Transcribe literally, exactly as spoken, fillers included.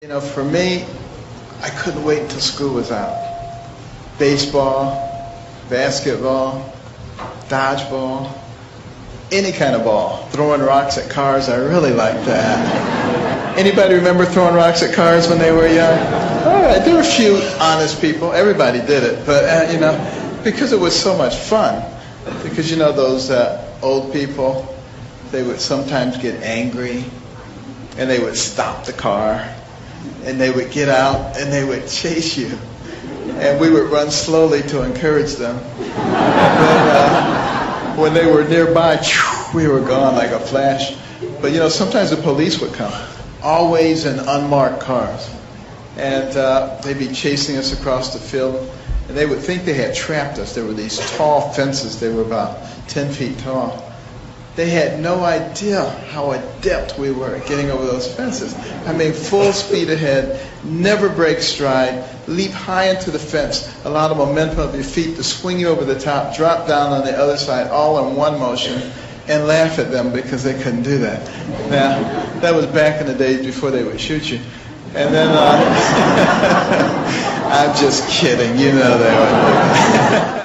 You know, for me, I couldn't wait until school was out. Baseball, basketball, dodgeball, any kind of ball. Throwing rocks at cars, I really liked that. Anybody remember throwing rocks at cars when they were young? All right, there were a few honest people. Everybody did it, but uh, you know, because it was so much fun. Because you know, those uh, old people, they would sometimes get angry, and they would stop the car. And they would get out and they would chase you. And we would run slowly to encourage them. And then uh, when they were nearby, we were gone like a flash. But you know, sometimes the police would come, always in unmarked cars. And uh, they'd be chasing us across the field. And they would think they had trapped us. There were these tall fences. They were about ten feet tall. They had no idea how adept we were at getting over those fences. I mean, full speed ahead, never break stride, leap high into the fence, allow the momentum of your feet to swing you over the top, drop down on the other side, all in one motion, and laugh at them because they couldn't do that. Now, that was back in the days before they would shoot you. And then, uh, I'm just kidding, you know they would.